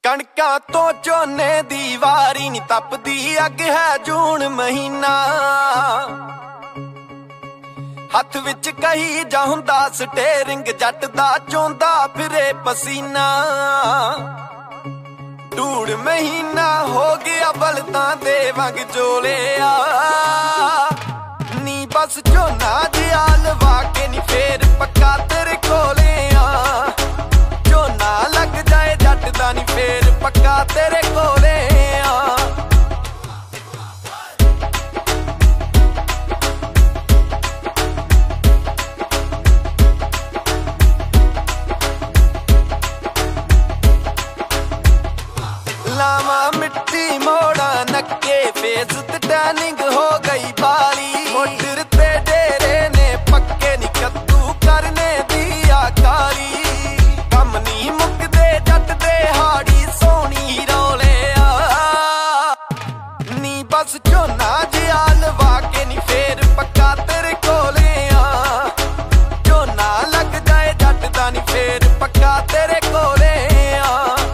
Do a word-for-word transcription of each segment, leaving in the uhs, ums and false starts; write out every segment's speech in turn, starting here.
कणकां तो झोने दी वारी नी तपदी अग है जून महीना। हथ विच कही जा हुंदा स्टेरिंग जट दा चोंदा फिरे पसीना। ढूढ़ महीना हो गया बलदां दे वंग जोलिया नी बस झोना जिहा लवा के नी फेर पक्का तेरे कोले आ। झोना लग जाए जट दा नी फेर पक्का तेरे कोले आ। लावा मिट्टी मोड़ा नक्के फेस ते टैनिंग हो गई बाली। मोटर ते डेरे ने पक्के नी कद्दू करने दिया काली। कम नी मुकदे जट दे हाड़ी सोनी रोले आ नी बस झोना जिहा लवा के नी फेर पक्का तेरे कोले आ। झोना लग जाए जट दा नी फेर पक्का तेरे कोले आ।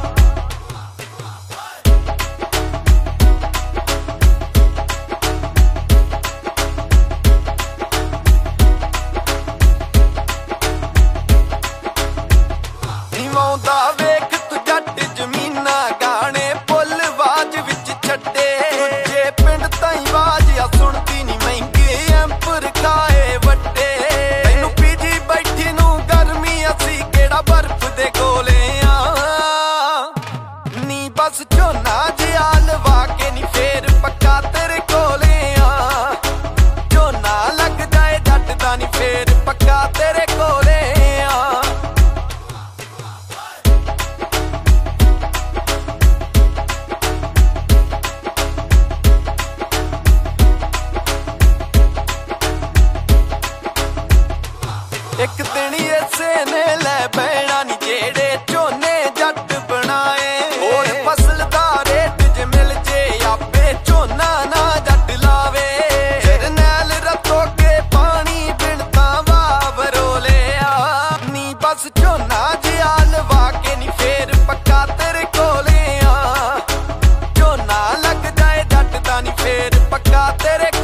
निवाउंदा वेख तू जट जमीना गाने पुल वाज विच छड्डे। दूजे पिंड ताईं वाज आ सुणदी नी महंगे एंपर खाए वड्डे। तैनूं पीजी बैठी नूं गर्मी असी केड़ा बर्फ दे कोले आ नी बस झोना जिहा लवा के नी फेर पक्का तेरे कोले आ। झोना लग जाए जट दा नी फेर पक्का तेरे कोले आ। एक दिन इसे ने लै बैणा नी जेड़े झोने जट बनाए। और फसल दा रेट जे मिल जे आपे झोना ना जट लावे। जरनैल रतो के पानी बिनता वावरोले आ नी बस झोना जिहा लवा के नी फेर पक्का तेरे कोले आ। झोना लग जाए जट दा नी फेर पक्का तेरे